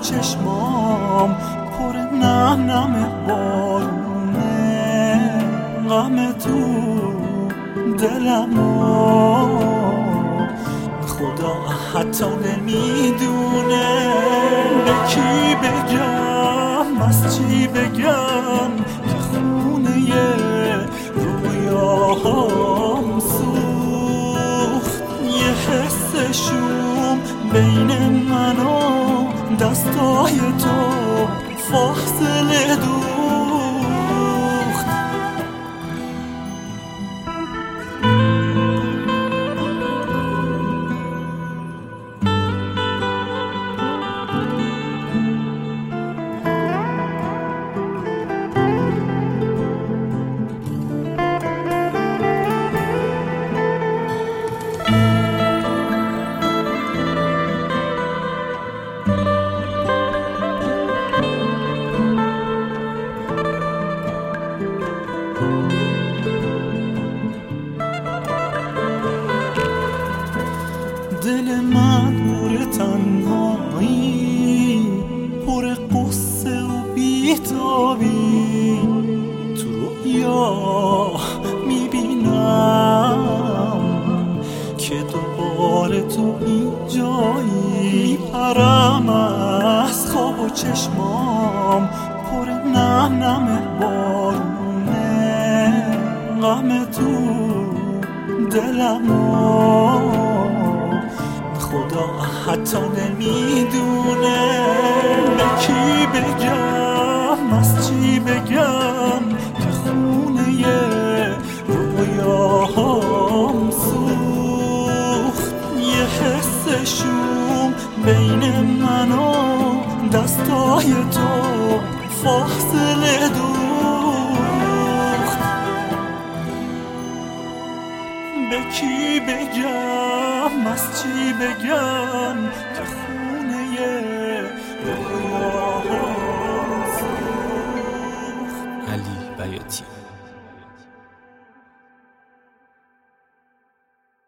چشمام پر نم نم بارونه، غم تو دلمو خدا حتی نمیدونه. به کی بگم از چی بگم که خونه رویاهام سوخت. یه حس شوم بین من و دستای تو فاصله دوخت. دل من پر تنهایی، پر قصه و بی‌تابی، تو رویا میبینم که دوباره تو اینجایی. پرم از خواب و چشمام پر نم نم بارونه، غم تو دلمو خدا حتی نمیدونه. به کی بگم از چی بگم که خونه رویاهام سوخت. یه حس شوم بین من و دستای تو فاصله دوخت. به کی بگم از چی بگم که خونه رویاهام سوخت. علی بیاتی.